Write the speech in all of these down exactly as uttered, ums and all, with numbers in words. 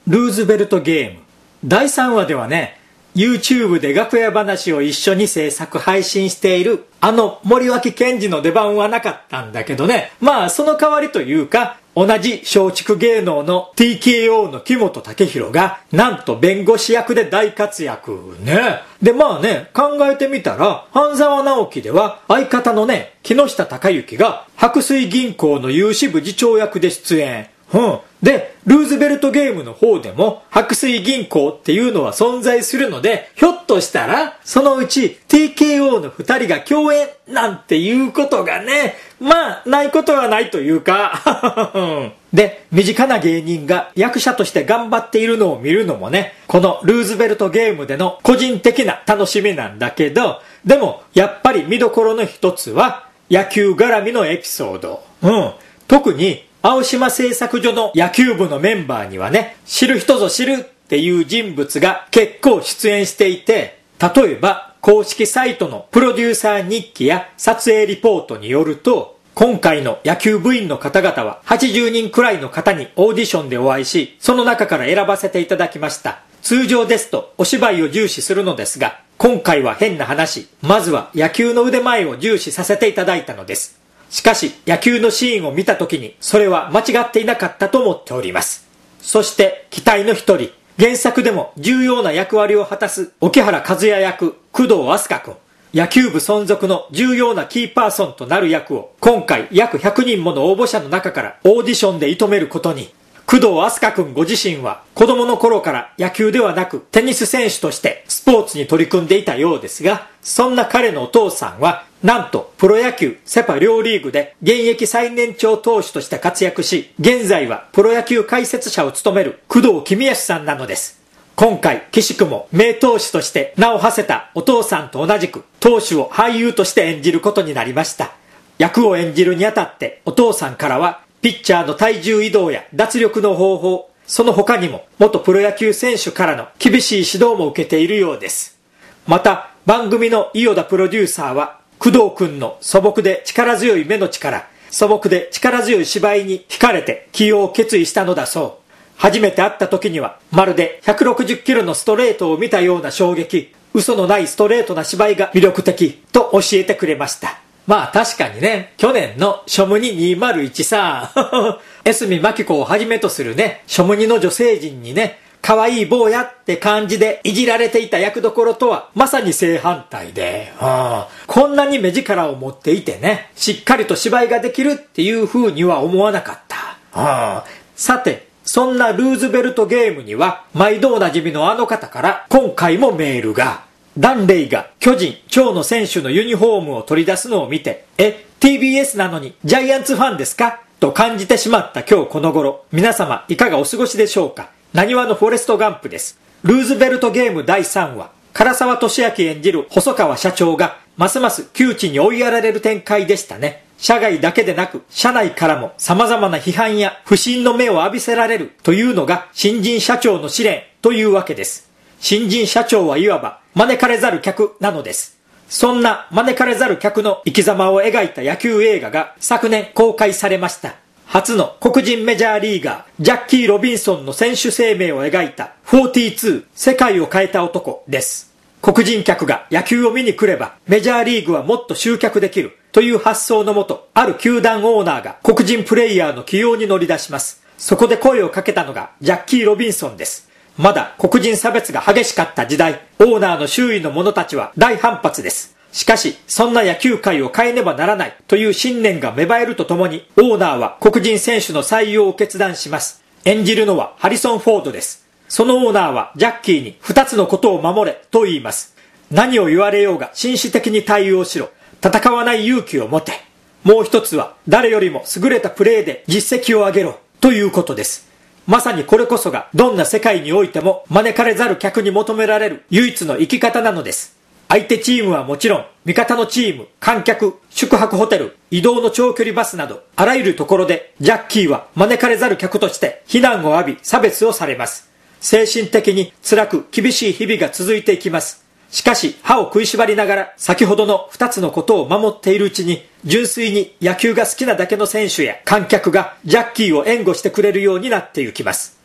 ルーズベルトゲーム。だいさんわではね、YouTube で楽屋話を一緒に制作配信しているあの森脇健児の出番はなかったんだけどね。まあその代わりというか、同じ松竹芸能の ティーケーオー の木本武宏がなんと弁護士役で大活躍ね。でまあね、考えてみたら半沢直樹では相方のね、木下隆之が白水銀行の融資部次長役で出演。うん。で、ルーズベルトゲームの方でも白水銀行っていうのは存在するので、ひょっとしたらそのうち ティーケーオー の二人が共演なんていうことがね、まあないことはないというかで、身近な芸人が役者として頑張っているのを見るのもね、このルーズベルトゲームでの個人的な楽しみなんだけど、でもやっぱり見どころの一つは野球絡みのエピソード。うん。特に青島製作所の野球部のメンバーにはね、知る人ぞ知るっていう人物が結構出演していて、例えば公式サイトのプロデューサー日記や撮影リポートによると、今回の野球部員の方々ははちじゅうにんくらいの方にオーディションでお会いし、その中から選ばせていただきました。通常ですとお芝居を重視するのですが、今回は変な話、まずは野球の腕前を重視させていただいたのです。しかし野球のシーンを見た時にそれは間違っていなかったと思っております。そして期待の一人、原作でも重要な役割を果たす沖原和也役工藤飛鳥くん。野球部存続の重要なキーパーソンとなる役を今回約ひゃくにんもの応募者の中からオーディションで射止めることに。工藤飛鳥くんご自身は子供の頃から野球ではなくテニス選手としてスポーツに取り組んでいたようですが、そんな彼のお父さんはなんとプロ野球セパ両リーグで現役最年長投手として活躍し、現在はプロ野球解説者を務める工藤公康さんなのです。今回岸くも名投手として名を馳せたお父さんと同じく投手を俳優として演じることになりました。役を演じるにあたってお父さんからはピッチャーの体重移動や脱力の方法、その他にも元プロ野球選手からの厳しい指導も受けているようです。また番組の伊予田プロデューサーは工藤くんの素朴で力強い目の力、素朴で力強い芝居に惹かれて起用を決意したのだそう。初めて会った時にはまるでひゃくろくじゅっキロのストレートを見たような衝撃、嘘のないストレートな芝居が魅力的と教えてくれました。まあ確かにね、去年のショムニにせんいちさ、江角真紀子をはじめとするね、ショムニの女性陣にね、可愛い坊やって感じでいじられていた役どころとはまさに正反対で、はあ、こんなに目力を持っていてね、しっかりと芝居ができるっていう風には思わなかった。はあ、さて、そんなルーズベルトゲームには毎度おなじみのあの方から今回もメールが。ダンレイが巨人、長野選手のユニフォームを取り出すのを見て、え、ティービーエス なのにジャイアンツファンですかと感じてしまった今日この頃、皆様いかがお過ごしでしょうか。なにわのフォレストガンプです。ルーズベルトゲームだいさんわ、唐沢俊明演じる細川社長がますます窮地に追いやられる展開でしたね。社外だけでなく社内からも様々な批判や不信の目を浴びせられるというのが新人社長の試練というわけです。新人社長はいわば招かれざる客なのです。そんな招かれざる客の生き様を描いた野球映画が昨年公開されました。初の黒人メジャーリーガージャッキー・ロビンソンの選手生命を描いたフォーティーツー世界を変えた男です。黒人客が野球を見に来ればメジャーリーグはもっと集客できるという発想のもと、ある球団オーナーが黒人プレイヤーの起用に乗り出します。そこで声をかけたのがジャッキー・ロビンソンです。まだ黒人差別が激しかった時代、オーナーの周囲の者たちは大反発です。しかし、そんな野球界を変えねばならないという信念が芽生えるとともに、オーナーは黒人選手の採用を決断します。演じるのはハリソン・フォードです。そのオーナーはジャッキーに二つのことを守れと言います。何を言われようが紳士的に対応しろ。戦わない勇気を持て。もう一つは誰よりも優れたプレーで実績を上げろということです。まさにこれこそがどんな世界においても招かれざる客に求められる唯一の生き方なのです。相手チームはもちろん、味方のチーム、観客、宿泊ホテル、移動の長距離バスなど、あらゆるところでジャッキーは招かれざる客として非難を浴び差別をされます。精神的に辛く厳しい日々が続いていきます。しかし歯を食いしばりながら先ほどの二つのことを守っているうちに、純粋に野球が好きなだけの選手や観客がジャッキーを援護してくれるようになっていきます。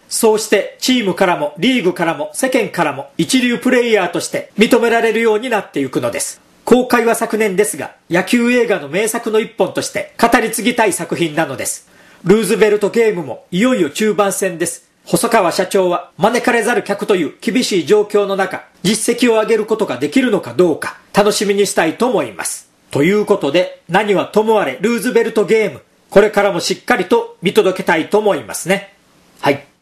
そうしてチームからもリーグからも世間からも一流プレイヤーとして認められるようになっていくのです。公開は昨年ですが、野球映画の名作の一本として語り継ぎたい作品なのです。ルーズベルトゲームもいよいよ中盤戦です。細川社長は招かれざる客という厳しい状況の中、実績を上げることができるのかどうか楽しみにしたいと思います。ということで、何はともあれルーズベルトゲーム、これからもしっかりと見届けたいと思いますね。はい。